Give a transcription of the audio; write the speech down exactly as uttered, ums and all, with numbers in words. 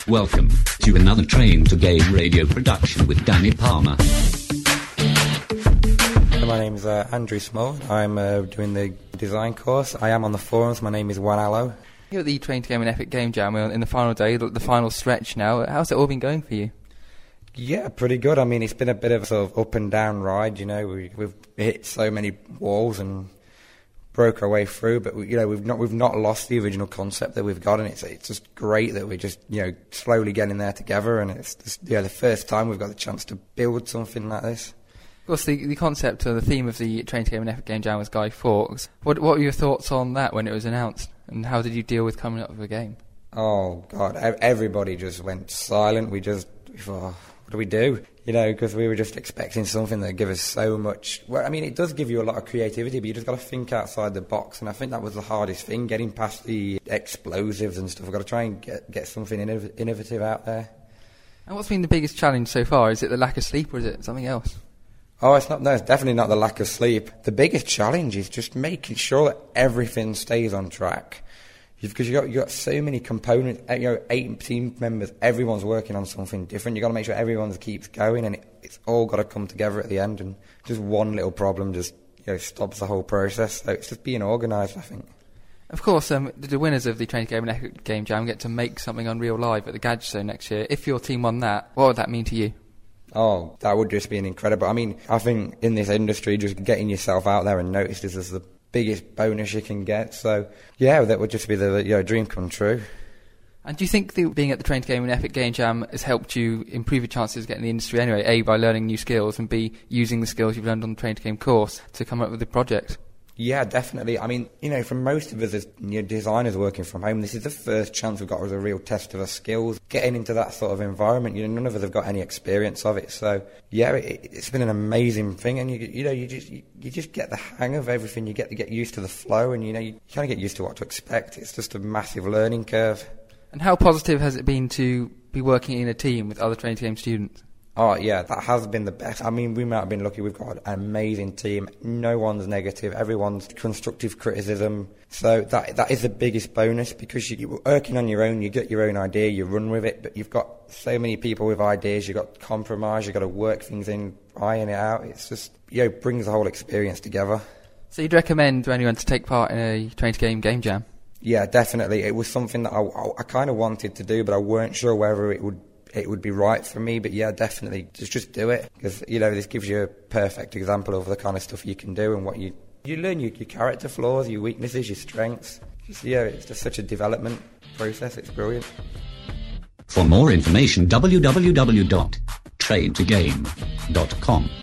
Welcome to another Train to Game radio production with Danny Palmer. My name's uh, Andrew Small. I'm uh, doing the design course. I am on the forums. My name is Juan Allo. You're at the Train to Game and Epic Game Jam in the final day, the, the final stretch now. How's it all been going for you? Yeah, pretty good. I mean, it's been a bit of a sort of up and down ride, you know. We, we've hit so many walls and broke our way through, but we, you know, we've not we've not lost the original concept that we've got, and it's it's just great that we're just, you know, slowly getting there together, and it's just, yeah, the first time we've got the chance to build something like this. Of course, the, the concept or the theme of the Train to Game and Epic Game Jam was Guy Fawkes. What what were your thoughts on that when it was announced, and how did you deal with coming up with a game? Oh God, everybody just went silent. We just we thought, what do we do? You know, because we were just expecting something that would give us so much. Well, I mean, it does give you a lot of creativity, but you just got to think outside the box. And I think that was the hardest thing, getting past the explosives and stuff. We've got to try and get, get something innov- innovative out there. And what's been the biggest challenge so far? Is it the lack of sleep or is it something else? Oh, it's not. No, it's definitely not the lack of sleep. The biggest challenge is just making sure that everything stays on track. Because you got you got so many components, you know, eight team members, everyone's working on something different. You got to make sure everyone keeps going, and it, it's all got to come together at the end. And just one little problem just, you know, stops the whole process. So it's just being organised, I think. Of course, um, the winners of the Train to Game and Epic Game Jam get to make something Unreal Live at the Gadget Show next year. If your team won that, what would that mean to you? Oh, that would just be an incredible. I mean, I think in this industry, just getting yourself out there and noticed is the biggest bonus you can get. So yeah, that would just be the, you know, dream come true. And do you think that being at the Train to Game and Epic Game Jam has helped you improve your chances of getting in the industry anyway? A, by learning new skills, and B, using the skills you've learned on the Train to Game course to come up with the project? Yeah, definitely. I mean, you know, for most of us as, you know, designers working from home, this is the first chance we've got as a real test of our skills. Getting into that sort of environment, you know, none of us have got any experience of it. So, yeah, it, it's been an amazing thing. And, you you know, you just you, you just get the hang of everything. You get to get used to the flow, and, you know, you kind of get used to what to expect. It's just a massive learning curve. And how positive has it been to be working in a team with other Train to Game students? Oh, yeah, that has been the best. I mean, we might have been lucky. We've got an amazing team. No one's negative. Everyone's constructive criticism. So that that is the biggest bonus, because you, you're working on your own. You get your own idea, you run with it. But you've got so many people with ideas. You've got compromise. You've got to work things in, iron it out. It's just, you know, brings the whole experience together. So you'd recommend to anyone to take part in a Train to Game game jam? Yeah, definitely. It was something that I, I, I kind of wanted to do, but I weren't sure whether it would it would be right for me. But yeah, definitely, just just do it, because, you know, this gives you a perfect example of the kind of stuff you can do and what you you learn, your, your character flaws, your weaknesses, your strengths. Just, yeah, it's just such a development process. It's brilliant. For more information, w w w dot train to game dot com.